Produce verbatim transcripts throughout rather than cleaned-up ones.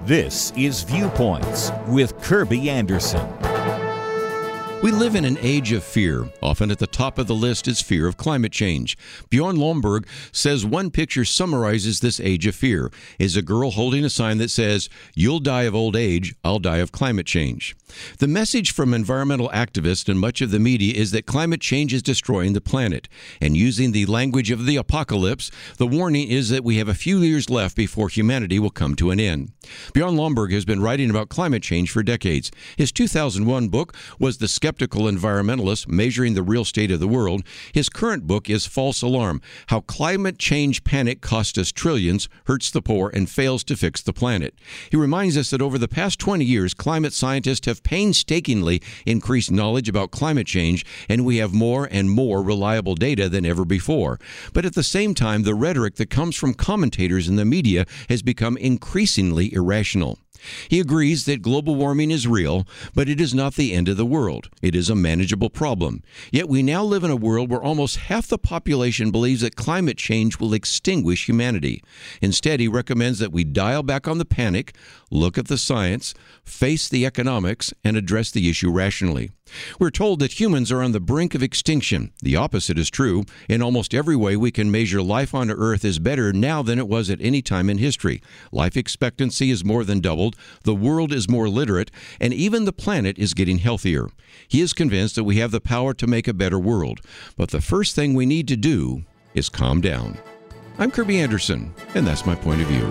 This is Viewpoints with Kirby Anderson. We live in an age of fear. Often at the top of the list is fear of climate change. Bjorn Lomborg says one picture summarizes this age of fear is a girl holding a sign that says, "You'll die of old age, I'll die of climate change." The message from environmental activists and much of the media is that climate change is destroying the planet. And using the language of the apocalypse, the warning is that we have a few years left before humanity will come to an end. Bjorn Lomborg has been writing about climate change for decades. His two thousand one book was The Skeptical Environmentalist, Measuring the Real State of the World. His current book is False Alarm, How Climate Change Panic Costs Us Trillions, Hurts the Poor, and Fails to Fix the Planet. He reminds us that over the past twenty years, climate scientists have painstakingly increased knowledge about climate change, and we have more and more reliable data than ever before. But at the same time, the rhetoric that comes from commentators in the media has become increasingly irrational. He agrees that global warming is real, but it is not the end of the world. It is a manageable problem. Yet we now live in a world where almost half the population believes that climate change will extinguish humanity. Instead, he recommends that we dial back on the panic, look at the science, face the economics, and address the issue rationally. We're told that humans are on the brink of extinction. The opposite is true. In almost every way we can measure, life on Earth is better now than it was at any time in history. Life expectancy is more than doubled, the world is more literate, and even the planet is getting healthier. He is convinced that we have the power to make a better world. But the first thing we need to do is calm down. I'm Kirby Anderson, and that's my point of view.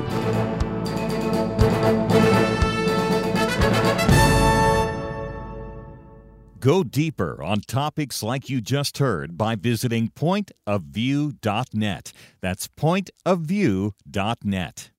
Go deeper on topics like you just heard by visiting point of view dot net. That's point of view dot net.